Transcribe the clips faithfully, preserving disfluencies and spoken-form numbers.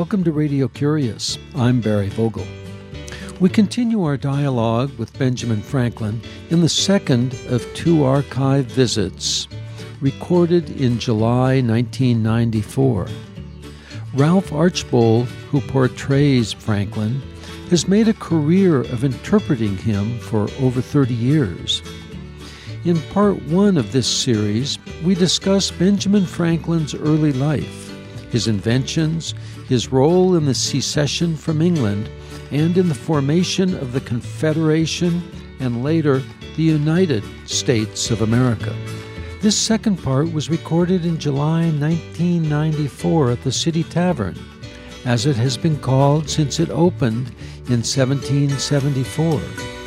Welcome to Radio Curious. I'm Barry Vogel. We continue our dialogue with Benjamin Franklin in the second of two archive visits, recorded in July nineteen ninety-four. Ralph Archbold, who portrays Franklin, has made a career of interpreting him for over thirty years. In part one of this series, we discuss Benjamin Franklin's early life, his inventions, his role in the secession from England, and in the formation of the Confederation and later the United States of America. This second part was recorded in July nineteen ninety-four at the City Tavern, as it has been called since it opened in seventeen seventy-four.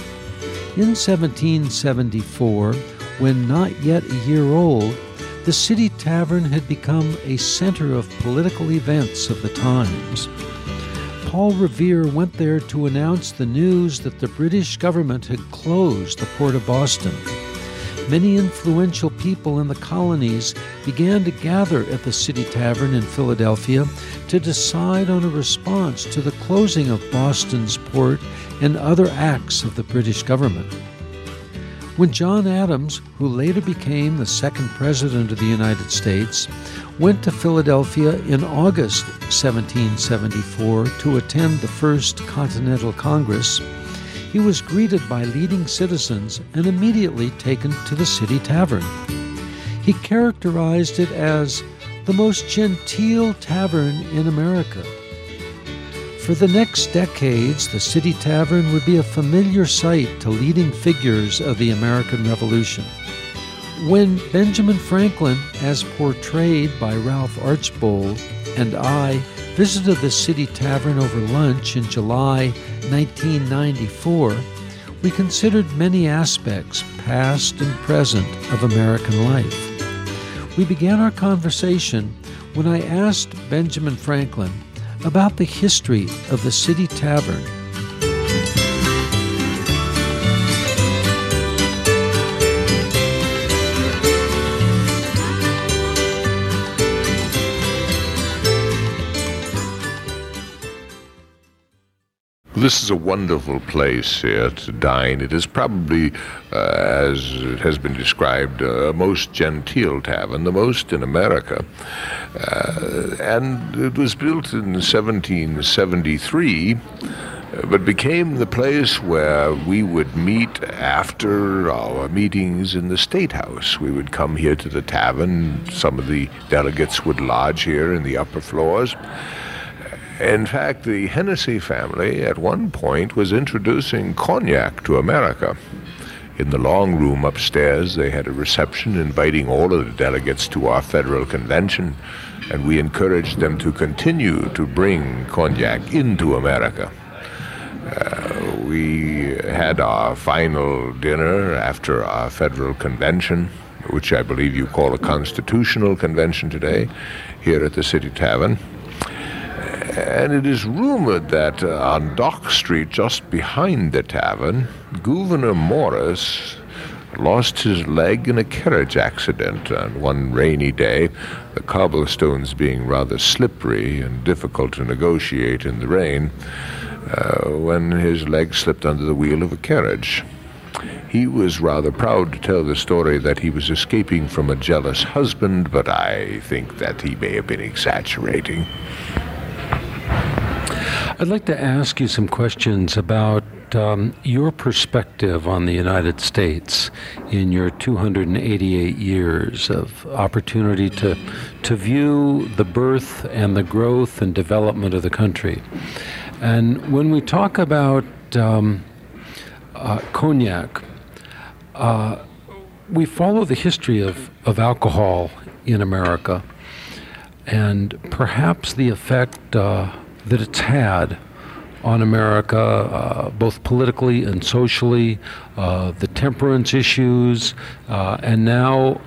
In seventeen seventy-four, when not yet a year old, the City Tavern had become a center of political events of the times. Paul Revere went there to announce the news that the British government had closed the port of Boston. Many influential people in the colonies began to gather at the City Tavern in Philadelphia to decide on a response to the closing of Boston's port and other acts of the British government. When John Adams, who later became the second president of the United States, went to Philadelphia in August seventeen seventy-four to attend the First Continental Congress, he was greeted by leading citizens and immediately taken to the City Tavern. He characterized it as the most genteel tavern in America. For the next decades, the City Tavern would be a familiar sight to leading figures of the American Revolution. When Benjamin Franklin, as portrayed by Ralph Archbold, and I visited the City Tavern over lunch in July nineteen ninety-four, we considered many aspects, past and present, of American life. We began our conversation when I asked Benjamin Franklin about the history of the City Tavern. This is a wonderful place here to dine. It is probably, uh, as it has been described, a most genteel tavern, the most in America. Uh, and it was built in seventeen seventy-three, but became the place where we would meet after our meetings in the State House. We would come here to the tavern. Some of the delegates would lodge here in the upper floors. In fact, the Hennessy family at one point was introducing cognac to America. In the long room upstairs, they had a reception inviting all of the delegates to our federal convention, and we encouraged them to continue to bring cognac into America. Uh, we had our final dinner after our federal convention, which I believe you call a constitutional convention today, here at the City Tavern. And it is rumored that uh, on Dock Street, just behind the tavern, Gouverneur Morris lost his leg in a carriage accident on one rainy day, the cobblestones being rather slippery and difficult to negotiate in the rain, uh, when his leg slipped under the wheel of a carriage. He was rather proud to tell the story that he was escaping from a jealous husband, but I think that he may have been exaggerating. I'd like to ask you some questions about um, your perspective on the United States in your two hundred eighty-eight years of opportunity to to view the birth and the growth and development of the country. And when we talk about um, uh, cognac, uh, we follow the history of, of alcohol in America and perhaps the effect uh, that it's had on America, uh, both politically and socially, uh, the temperance issues, uh, and now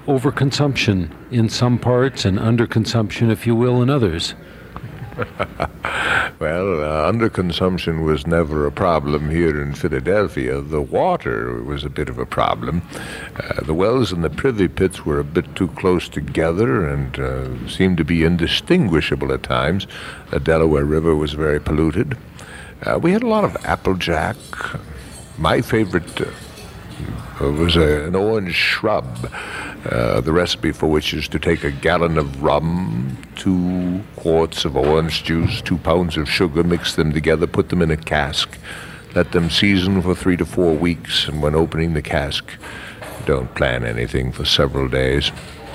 overconsumption in some parts and underconsumption, if you will, in others. Well, uh, underconsumption was never a problem here in Philadelphia. The water was a bit of a problem. Uh, the wells and the privy pits were a bit too close together and uh, seemed to be indistinguishable at times. The Delaware River was very polluted. Uh, we had a lot of applejack. My favorite uh, was a, an orange shrub, uh, the recipe for which is to take a gallon of rum, two quarts of orange juice, two pounds of sugar, mix them together, put them in a cask, let them season for three to four weeks, and when opening the cask, don't plan anything for several days.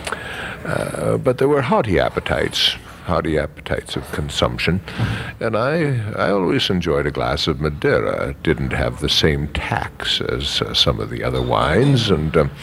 Uh, but there were hearty appetites. hearty appetites of consumption, and I I always enjoyed a glass of Madeira. It didn't have the same tax as uh, some of the other wines, and um,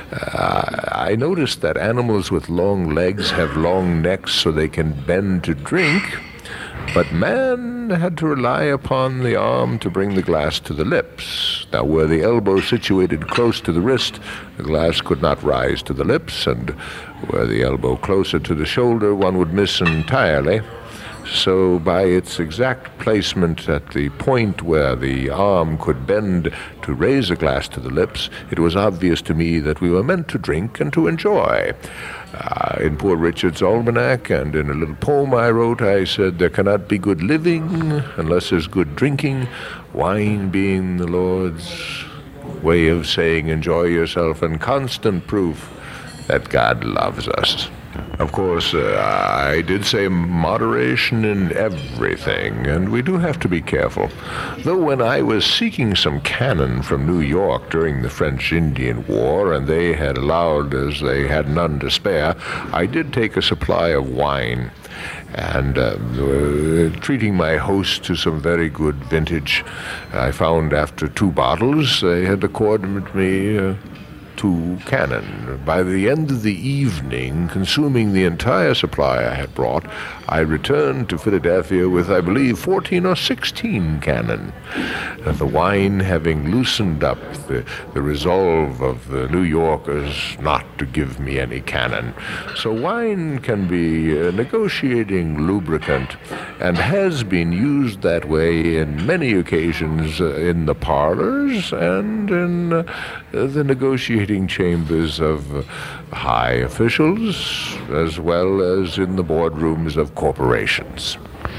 uh, I noticed that animals with long legs have long necks so they can bend to drink, but man had to rely upon the arm to bring the glass to the lips. Now, were the elbow situated close to the wrist, the glass could not rise to the lips, and were the elbow closer to the shoulder, one would miss entirely. So by its exact placement at the point where the arm could bend to raise a glass to the lips, it was obvious to me that we were meant to drink and to enjoy. Uh, in Poor Richard's Almanac and in a little poem I wrote, I said, there cannot be good living unless there's good drinking, wine being the Lord's way of saying enjoy yourself, and constant proof that God loves us. Of course, uh, I did say moderation in everything, and we do have to be careful. Though when I was seeking some cannon from New York during the French-Indian War, and they had allowed as they had none to spare, I did take a supply of wine. And uh, uh, treating my host to some very good vintage, I found after two bottles they had accorded me uh, two cannon. By the end of the evening, consuming the entire supply I had brought, I returned to Philadelphia with, I believe, fourteen or sixteen cannon. Uh, the wine having loosened up the, the resolve of the New Yorkers not to give me any cannon. So wine can be a negotiating lubricant, and has been used that way in many occasions uh, in the parlors and in uh, the negotiating chambers of uh, high officials, as well as in the boardrooms of corporations.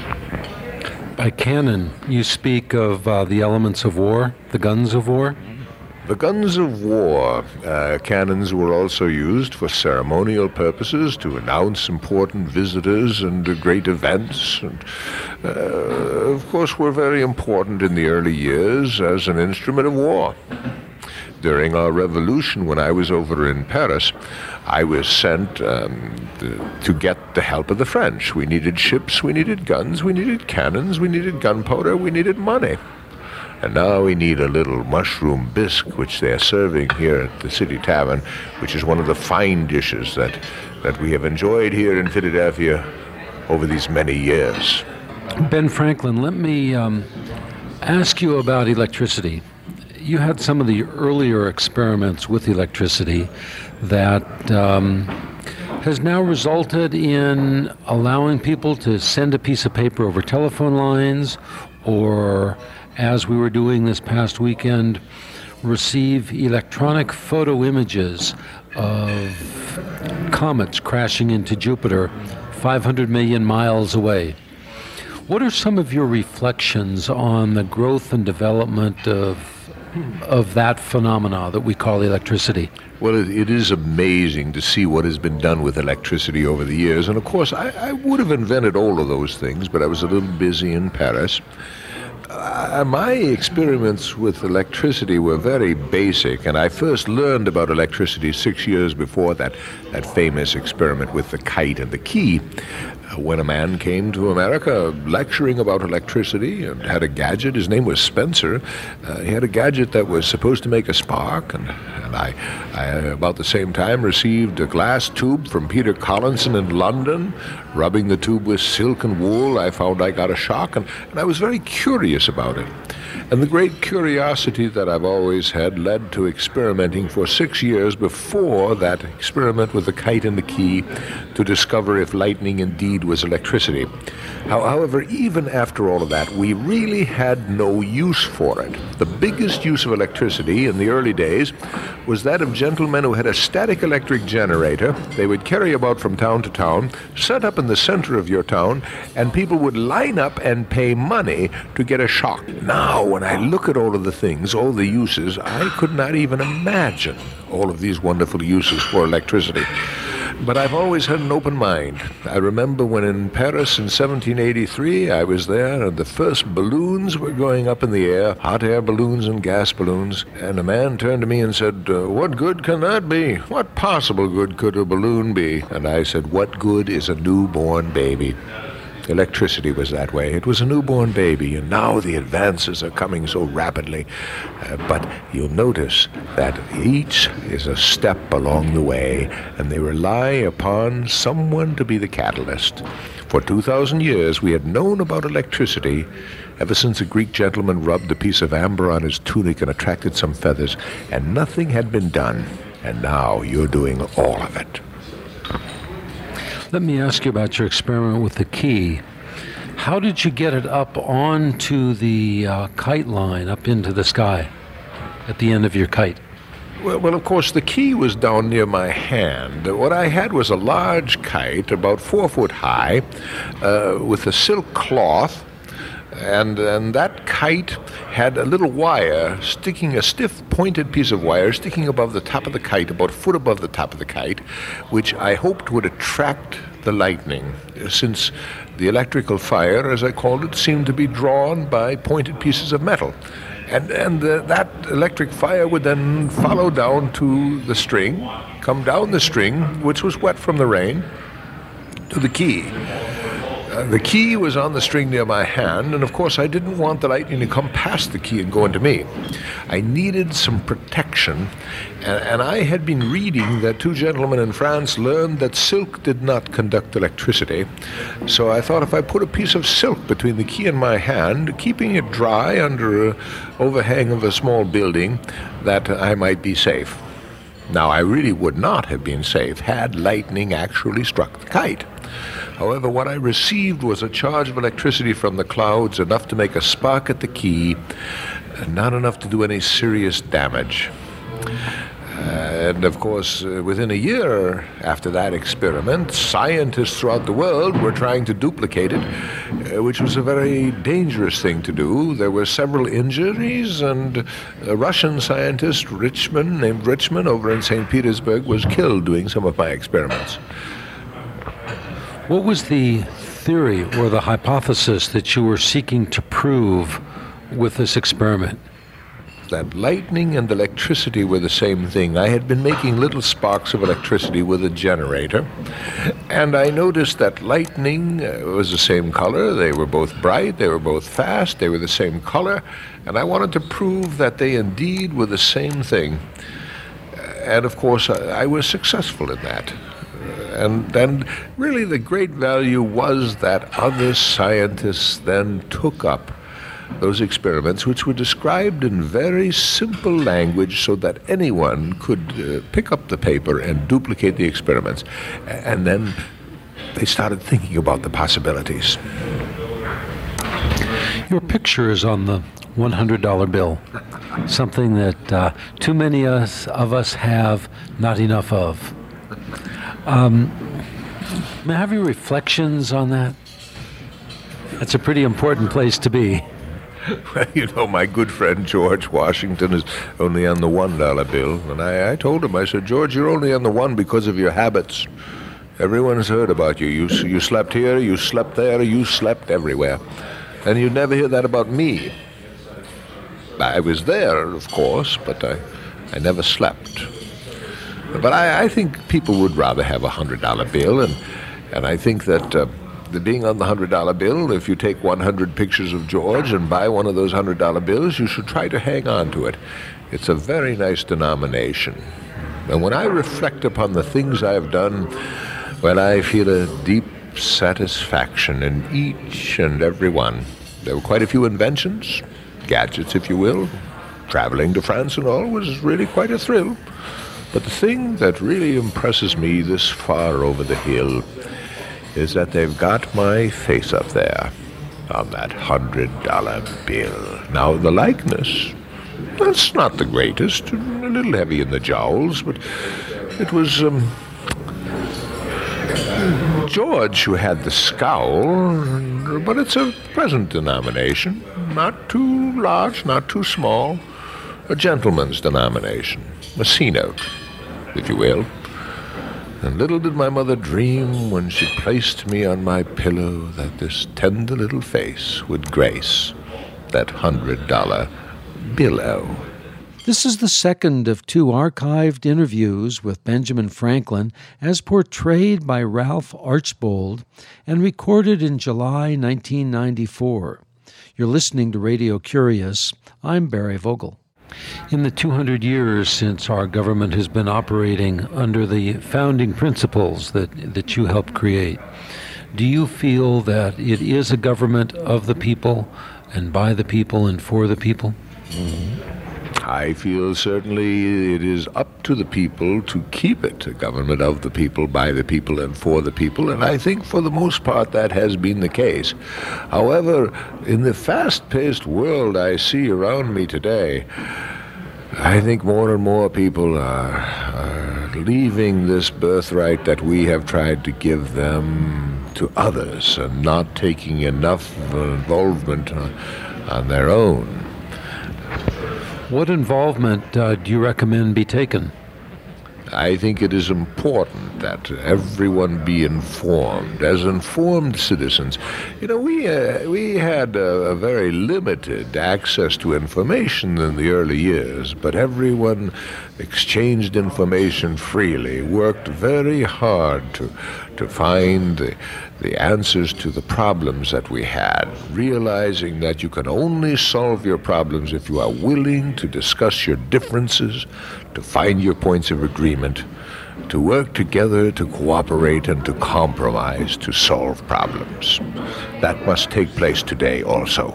By cannon, you speak of uh, the elements of war, the guns of war? The guns of war. Uh, cannons were also used for ceremonial purposes to announce important visitors and uh, great events. And, uh, of course, were very important in the early years as an instrument of war. During our revolution, when I was over in Paris, I was sent um, to get the help of the French. We needed ships, we needed guns, we needed cannons, we needed gunpowder, we needed money. And now we need a little mushroom bisque, which they are serving here at the City Tavern, which is one of the fine dishes that, that we have enjoyed here in Philadelphia over these many years. Ben Franklin, let me um, ask you about electricity. You had some of the earlier experiments with electricity that um, has now resulted in allowing people to send a piece of paper over telephone lines, or, as we were doing this past weekend, receive electronic photo images of comets crashing into Jupiter five hundred million miles away. What are some of your reflections on the growth and development of of that phenomena that we call electricity? Well, it, it is amazing to see what has been done with electricity over the years. And of course, I, I would have invented all of those things, but I was a little busy in Paris. Uh, my experiments with electricity were very basic, and I first learned about electricity six years before that, that famous experiment with the kite and the key. When a man came to America lecturing about electricity and had a gadget, his name was Spencer, uh, he had a gadget that was supposed to make a spark, and, and I, I, about the same time, received a glass tube from Peter Collinson in London. Rubbing the tube with silk and wool, I found I got a shock, and, and I was very curious about it. And the great curiosity that I've always had led to experimenting for six years before that experiment with the kite and the key to discover if lightning indeed was electricity. However, even after all of that, we really had no use for it. The biggest use of electricity in the early days was that of gentlemen who had a static electric generator they would carry about from town to town, set up in the center of your town, and people would line up and pay money to get a shock. Now, when I look at all of the things, all the uses, I could not even imagine all of these wonderful uses for electricity. But I've always had an open mind. I remember when in Paris in seventeen eighty-three, I was there, and the first balloons were going up in the air, hot air balloons and gas balloons, and a man turned to me and said, uh, "What good can that be? What possible good could a balloon be?" And I said, "What good is a newborn baby?" Electricity was that way. It was a newborn baby, and now the advances are coming so rapidly. Uh, but you'll notice that each is a step along the way, and they rely upon someone to be the catalyst. For two thousand years, we had known about electricity ever since a Greek gentleman rubbed a piece of amber on his tunic and attracted some feathers, and nothing had been done. And now you're doing all of it. Let me ask you about your experiment with the key. How did you get it up onto the uh, kite line, up into the sky, at the end of your kite? Well, well, of course, the key was down near my hand. What I had was a large kite, about four foot high, uh, with a silk cloth, and, and that kite had a little wire sticking, a stiff pointed piece of wire sticking above the top of the kite, about a foot above the top of the kite, which I hoped would attract the lightning, since the electrical fire, as I called it, seemed to be drawn by pointed pieces of metal. And, and uh, that electric fire would then follow down to the string, come down the string, which was wet from the rain, to the key. Uh, the key was on the string near my hand, and of course I didn't want the lightning to come past the key and go into me. I needed some protection, and, and I had been reading that two gentlemen in France learned that silk did not conduct electricity. So I thought if I put a piece of silk between the key and my hand, keeping it dry under an overhang of a small building, that I might be safe. Now, I really would not have been safe had lightning actually struck the kite. However, what I received was a charge of electricity from the clouds, enough to make a spark at the key, and not enough to do any serious damage. Uh, and of course, uh, within a year after that experiment, scientists throughout the world were trying to duplicate it, uh, which was a very dangerous thing to do. There were several injuries, and a Russian scientist, Richman, named Richman, over in Saint Petersburg, was killed doing some of my experiments. What was the theory or the hypothesis that you were seeking to prove with this experiment? That lightning and electricity were the same thing. I had been making little sparks of electricity with a generator, and I noticed that lightning was the same color. They were both bright, they were both fast, they were the same color, and I wanted to prove that they indeed were the same thing. And of course, I, I was successful in that. And then really the great value was that other scientists then took up those experiments, which were described in very simple language so that anyone could uh, pick up the paper and duplicate the experiments. And then they started thinking about the possibilities. Your picture is on the one hundred dollar bill, something that uh, too many of us, of us have not enough of. Um, may I have your reflections on that? That's a pretty important place to be. Well, you know, my good friend George Washington is only on the one dollar bill. And I, I told him, I said, George, you're only on the one because of your habits. Everyone has heard about you. You, you slept here, you slept there, you slept everywhere. And you never hear that about me. I was there, of course, but I, I never slept. But I, I think people would rather have a one hundred dollar bill, and, and I think that uh, the being on the one hundred dollar bill, if you take one hundred pictures of George and buy one of those one hundred dollar bills, you should try to hang on to it. It's a very nice denomination. And when I reflect upon the things I've done, well, I feel a deep satisfaction in each and every one. There were quite a few inventions, gadgets, if you will. Traveling to France and all was really quite a thrill. But the thing that really impresses me this far over the hill is that they've got my face up there on that hundred dollar bill. Now, the likeness, that's not the greatest, a little heavy in the jowls, but it was um, George who had the scowl, but it's a present denomination, not too large, not too small, a gentleman's denomination, a C-note, if you will. And little did my mother dream when she placed me on my pillow that this tender little face would grace that hundred dollar billow. This is the second of two archived interviews with Benjamin Franklin as portrayed by Ralph Archbold and recorded in July nineteen ninety-four. You're listening to Radio Curious. I'm Barry Vogel. In the two hundred years since our government has been operating under the founding principles that, that you helped create, do you feel that it is a government of the people and by the people and for the people? Mm-hmm. I feel certainly it is up to the people to keep it a government of the people, by the people, and for the people, and I think for the most part that has been the case. However, in the fast-paced world I see around me today, I think more and more people are, are leaving this birthright that we have tried to give them to others and not taking enough involvement on, on their own. What involvement uh, do you recommend be taken? I think it is important that everyone be informed, as informed citizens. You know, we uh, we had a, a very limited access to information in the early years, but everyone exchanged information freely, worked very hard to to find the, the answers to the problems that we had, realizing that you can only solve your problems if you are willing to discuss your differences, to find your points of agreement, to work together, to cooperate, and to compromise to solve problems. That must take place today also.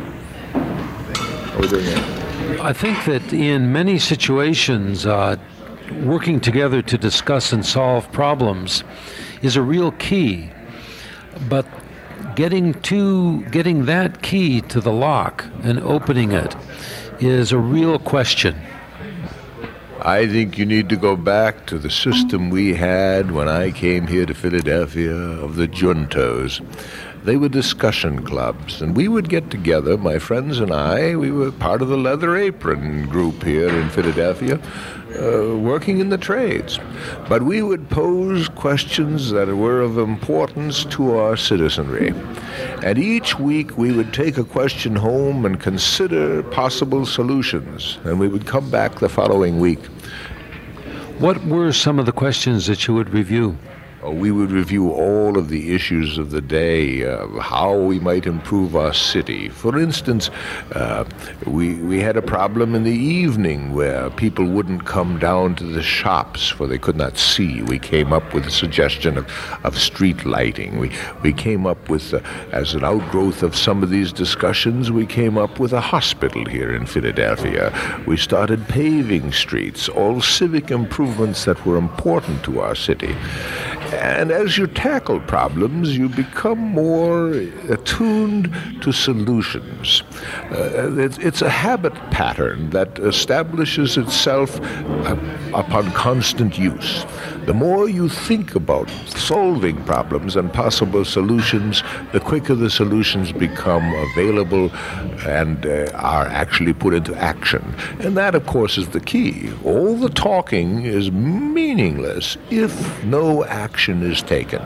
I think that in many situations, uh, working together to discuss and solve problems is a real key, but getting to getting that key to the lock and opening it is a real question. I think you need to go back to the system we had when I came here to Philadelphia of the juntos. They were discussion clubs, and we would get together, my friends and I. We were part of the Leather Apron group here in Philadelphia, uh, working in the trades. But we would pose questions that were of importance to our citizenry. And each week we would take a question home and consider possible solutions, and we would come back the following week. What were some of the questions that you would review? We would review all of the issues of the day, uh, how we might improve our city. For instance, uh, we, we had a problem in the evening where people wouldn't come down to the shops for they could not see. We came up with a suggestion of, of street lighting. We, we came up with, uh, as an outgrowth of some of these discussions, we came up with a hospital here in Philadelphia. We started paving streets, all civic improvements that were important to our city. And as you tackle problems, you become more attuned to solutions. Uh, it's, it's a habit pattern that establishes itself uh, upon constant use. The more you think about solving problems and possible solutions, the quicker the solutions become available and uh, are actually put into action. And that, of course, is the key. All the talking is meaningless if no action is taken.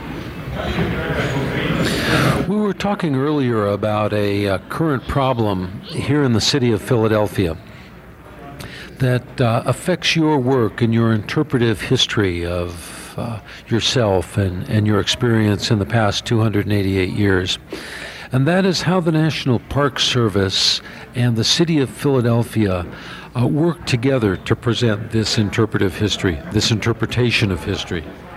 We were talking earlier about a uh, current problem here in the city of Philadelphia that uh, affects your work and your interpretive history of uh, yourself and, and your experience in the past two hundred eighty-eight years. And that is how the National Park Service and the city of Philadelphia uh, work together to present this interpretive history, this interpretation of history.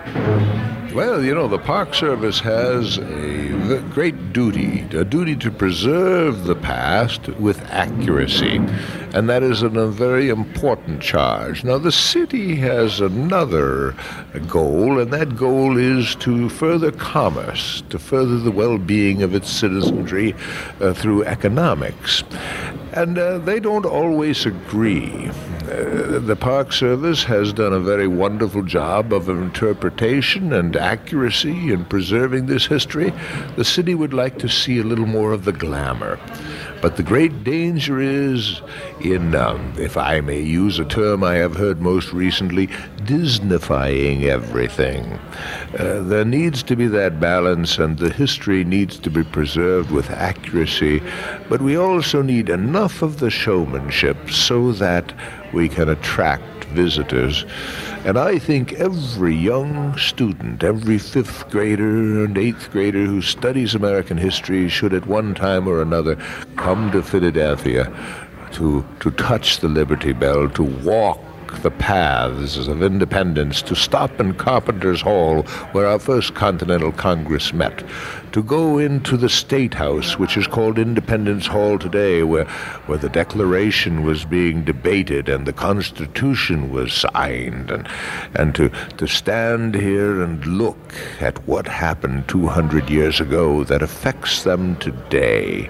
Well, you know, the Park Service has a great duty, a duty to preserve the past with accuracy, and that is a very important charge. Now, the city has another goal, and that goal is to further commerce, to further the well-being of its citizenry uh, through economics. And uh, they don't always agree. Uh, the Park Service has done a very wonderful job of interpretation and accuracy in preserving this history. The city would like to see a little more of the glamour. But the great danger is in, um, if I may use a term I have heard most recently, Disneyfying everything. Uh, there needs to be that balance, and the history needs to be preserved with accuracy, but we also need enough of the showmanship so that we can attract visitors. And I think every young student, every fifth grader and eighth grader who studies American history should at one time or another come to Philadelphia to, to touch the Liberty Bell, to walk the paths of independence, to stop in Carpenter's Hall, where our first Continental Congress met, to go into the State House, which is called Independence Hall today, where, where the Declaration was being debated and the Constitution was signed, and, and to, to stand here and look at what happened two hundred years ago that affects them today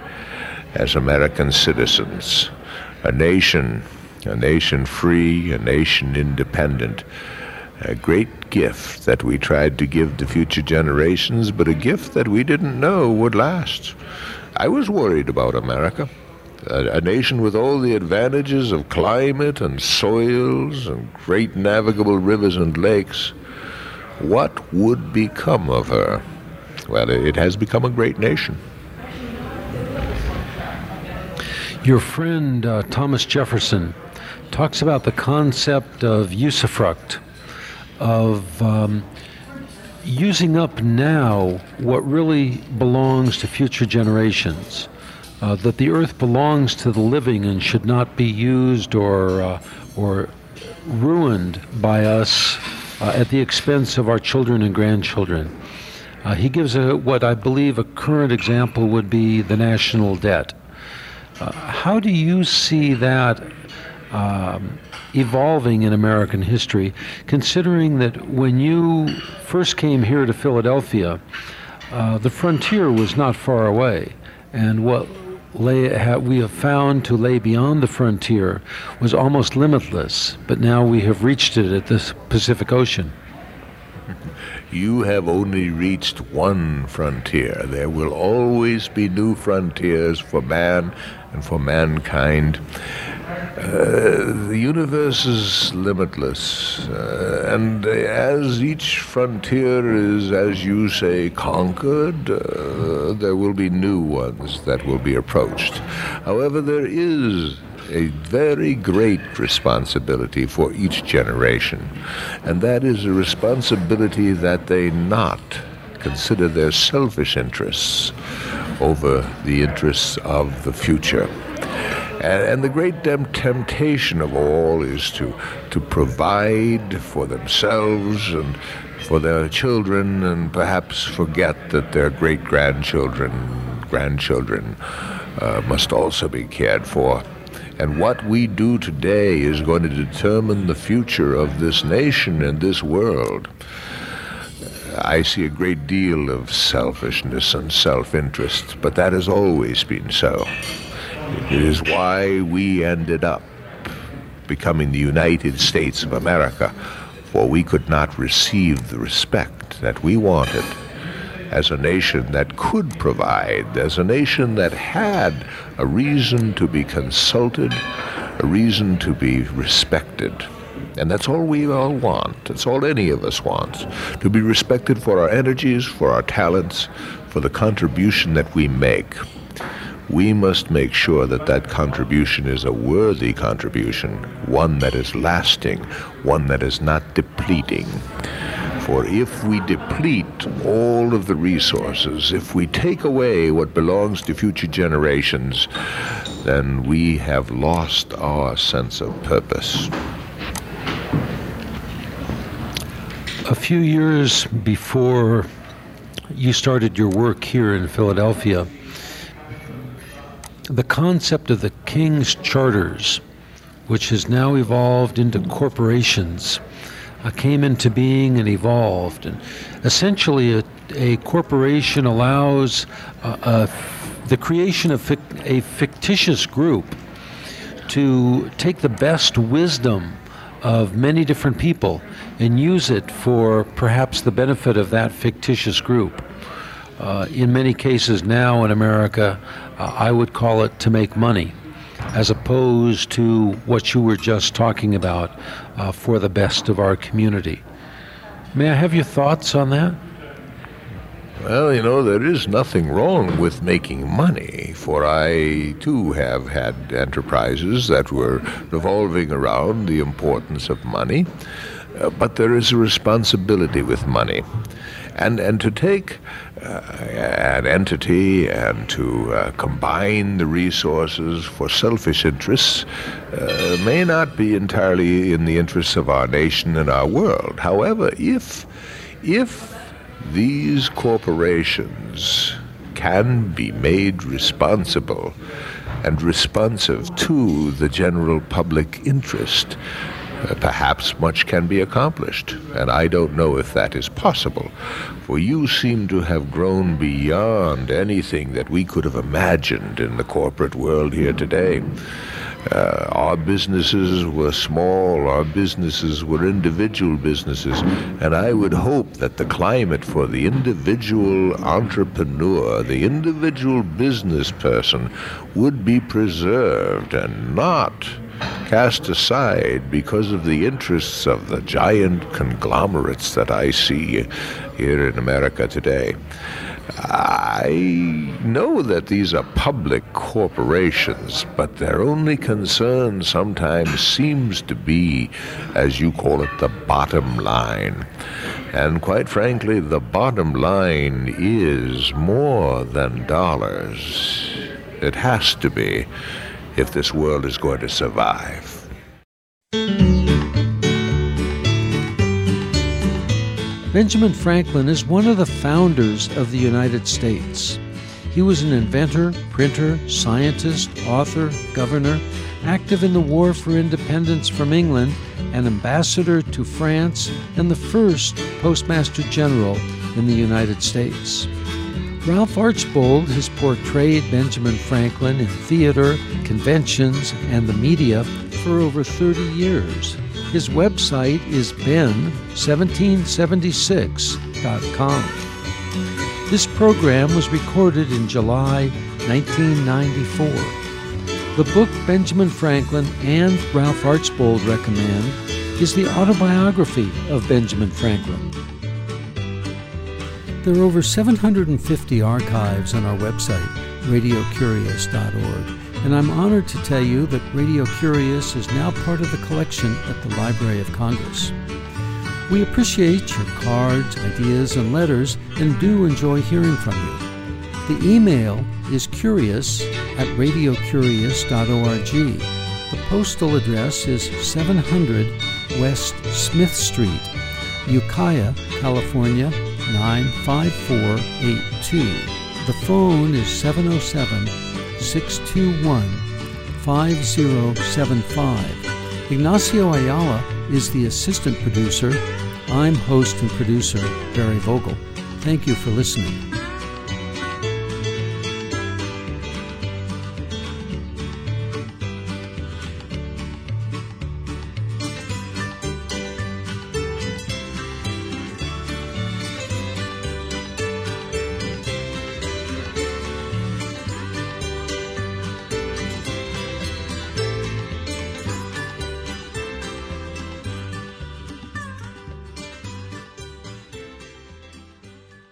as American citizens, a nation A nation free, a nation independent, a great gift that we tried to give to future generations, but a gift that we didn't know would last. I was worried about America, a, a nation with all the advantages of climate and soils and great navigable rivers and lakes. What would become of her? Well, it has become a great nation. Your friend uh, Thomas Jefferson talks about the concept of usufruct, of um, using up now what really belongs to future generations, uh, that the earth belongs to the living and should not be used or, uh, or ruined by us uh, at the expense of our children and grandchildren. Uh, he gives a, what I believe a current example would be the national debt. Uh, how do you see that Um, evolving in American history, considering that when you first came here to Philadelphia, uh, the frontier was not far away, and what lay, ha, we have found to lay beyond the frontier was almost limitless, but now we have reached it at the Pacific Ocean. You have only reached one frontier. There will always be new frontiers for man and for mankind. Uh, the universe is limitless, uh, and as each frontier is, as you say, conquered, uh, there will be new ones that will be approached. However, there is a very great responsibility for each generation, and that is a responsibility that they not consider their selfish interests over the interests of the future. And, and the great temptation of all is to, to provide for themselves and for their children, and perhaps forget that their great-grandchildren, grandchildren uh, must also be cared for. And what we do today is going to determine the future of this nation and this world. I see a great deal of selfishness and self-interest, but that has always been so. It is why we ended up becoming the United States of America, for we could not receive the respect that we wanted as a nation that could provide, as a nation that had a reason to be consulted, a reason to be respected. And that's all we all want. That's all any of us wants, to be respected for our energies, for our talents, for the contribution that we make. We must make sure that that contribution is a worthy contribution, one that is lasting, one that is not depleting. For if we deplete all of the resources, if we take away what belongs to future generations, then we have lost our sense of purpose. A few years before you started your work here in Philadelphia, the concept of the King's Charters, which has now evolved into corporations, uh, came into being and evolved. And essentially, a, a corporation allows uh, uh, the creation of fic- a fictitious group to take the best wisdom of many different people and use it for perhaps the benefit of that fictitious group. Uh, in many cases now in America, uh, I would call it to make money, as opposed to what you were just talking about, uh, for the best of our community. May I have your thoughts on that? Well, you know, there is nothing wrong with making money, for I, too, have had enterprises that were revolving around the importance of money, uh, but there is a responsibility with money. And, and to take uh, an entity and to uh, combine the resources for selfish interests uh, may not be entirely in the interests of our nation and our world. However, if, if these corporations can be made responsible and responsive to the general public interest, uh, perhaps much can be accomplished. And I don't know if that is possible, for you seem to have grown beyond anything that we could have imagined in the corporate world here today. Uh, our businesses were small, our businesses were individual businesses, and I would hope that the climate for the individual entrepreneur, the individual business person, would be preserved and not cast aside because of the interests of the giant conglomerates that I see here in America today. I know that these are public corporations, but their only concern sometimes seems to be, as you call it, the bottom line. And quite frankly, the bottom line is more than dollars. It has to be, if this world is going to survive. Benjamin Franklin is one of the founders of the United States. He was an inventor, printer, scientist, author, governor, active in the War for Independence from England, an ambassador to France, and the first Postmaster General in the United States. Ralph Archbold has portrayed Benjamin Franklin in theater, conventions, and the media for over thirty years. His website is ben seventeen seventy-six dot com. This program was recorded in July nineteen ninety-four. The book Benjamin Franklin and Ralph Archbold recommend is the autobiography of Benjamin Franklin. There are over seven hundred fifty archives on our website, radio curious dot org. And I'm honored to tell you that Radio Curious is now part of the collection at the Library of Congress. We appreciate your cards, ideas, and letters, and do enjoy hearing from you. The email is curious at radio curious dot org. The postal address is seven hundred West Smith Street, Ukiah, California, nine five four eight two. The phone is seven oh seven, six two one, five oh seven five. Ignacio Ayala is the assistant producer. I'm host and producer Barry Vogel. Thank you for listening.